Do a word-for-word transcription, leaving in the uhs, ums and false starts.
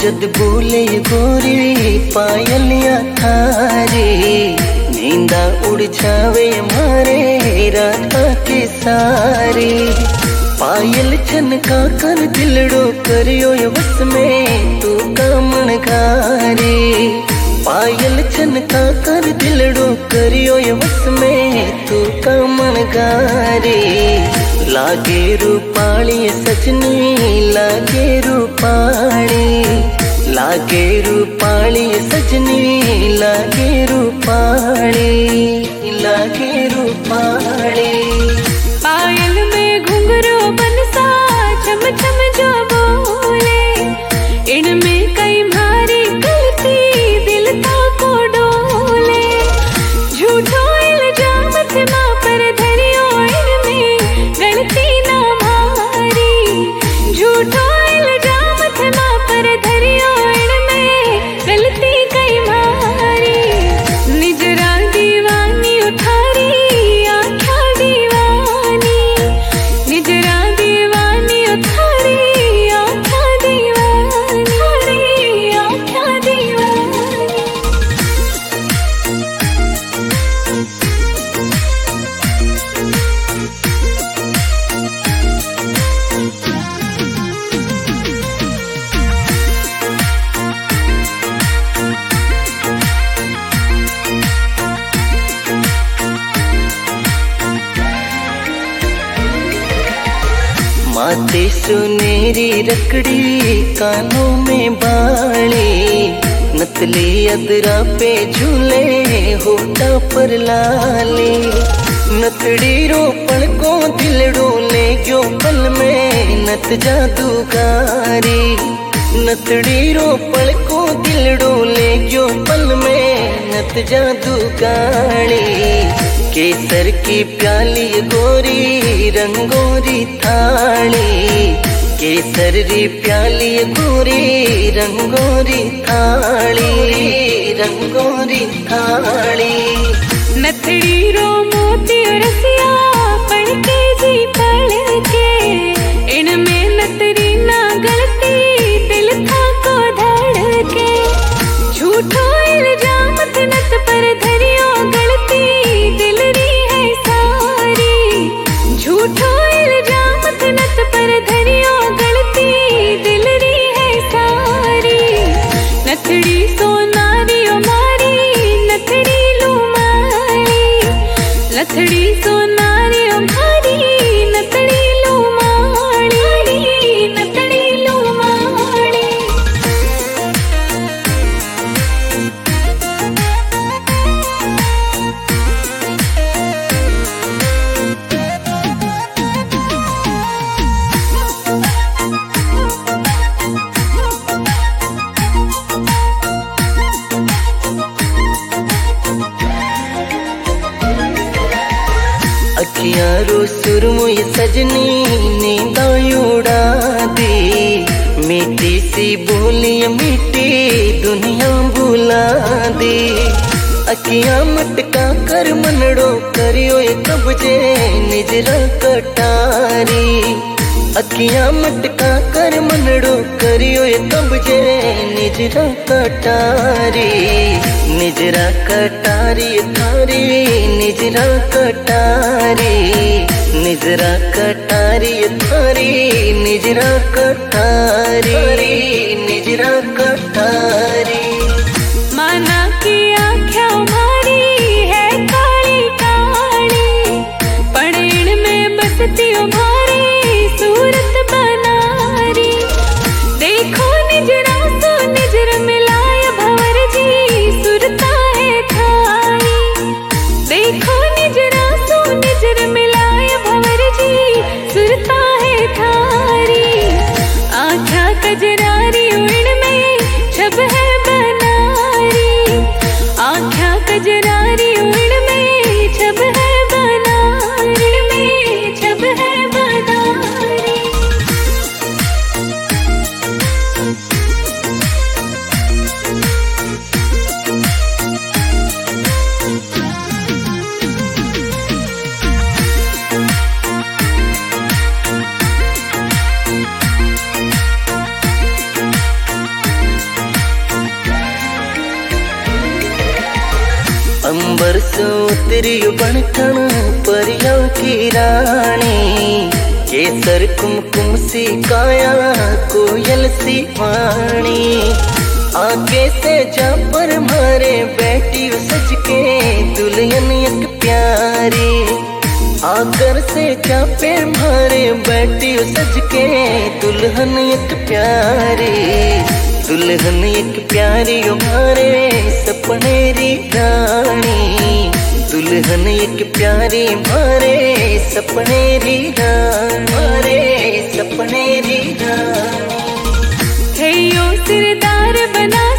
जद बोले गोरी पायलिया थारी, नींदा उड़ जावे मारे रात के सारी। पायल छनका कर दिलड़ो करियो बस में तू कामण घारी। पायल छनका कर दिलड़ो करियो बस में तू कामण घारी। लागे रूपाली सजनी लागे रूपाली, लागे रूपाली सजनी लागे रूपाली, लागे रूपाली। पायल में घुंघरू बनसा छम छम जो बोले, इनमें कई भारी गलती दिल था को डोले। झूठो इल्जाम थे माँ पर धरियो, इनमें गलती ना भारी। झूठो इल्जाम थे माँ पर धरियो, इनमें गलती कई भारी। निजरा दीवानी उठारी आख्या दीवानी, निजरा दीवानी उठारी आख्या दीवानी, आख्या दीवानी। माथे सुनेरी रकड़ी कानों में बाली, नतली अदरा पे झूले होठा पर लाली। नतड़ी रो पलकों दिलड़ो ले गयो पल में नत जादूगारी। नतड़ी रो पलकों दिलड़ो ले गयो पल में नत जादूगारी। केसर की प्याली गोरी रंगोरी थाली, केसर री प्याली गोरी रंगोरी थाली, रंगोरी थाली। नथड़ी रो मोती रसिया पढ़ के जी पढ़ के, इनमें नतरी ना गलती दिल था को धड़के। झूठो इल्जाम थे नत पर धरियो, गलती दिल री है सारी। झूठो इल्जाम थे नत पर धरियो, गलती दिल री है सारी। नथड़ी सोनारी ओ मारी नथड़ी लू मारी, नथड़ी सोनारी ओ मारी नथड़ी लू मारी, नथड़ी लू मारी। अखियां रो सुरमुई सजनी नींदा उड़ा दी। मीठी सी बोलियां मीठी दुनिया बुला दी। अखियां मटका कर मनड़ो करियो कब्जे निजरा कटारी। अखियां मटका कर मनड़ो करियो कब्जे निजरा कटारी। निजरा कटारी थारी निजरा कटारी, निजरा कटारी थारी निजरा कटारी, निजरा कटारी। माना की आँखें मारी है काली काली, पड़ेण में बसती उभारी सूरत बनारी। देखो निजरा सो निजर मिलाय भंवर जी सुरता है थारी। देखो निजरा सो निजर मिलाय भंवर जी सुरता है थारी। आँखा कजरारी उड़ में छब है परसों उतरी बनठन परियों की रानी, केसर कुमकुम सी काया कोयल सी वाणी। आगे से जा पर मारे बैठी सज के दुल्हन एक प्यारी, आकर से चापे मारे बैठी सज के दुल्हन एक प्यारी, दुल्हन एक प्यारी हमारे सपने री रानी, दुल्हन एक प्यारी मारे सपने री रानी, मारे सपने री रानी। सिरदार बना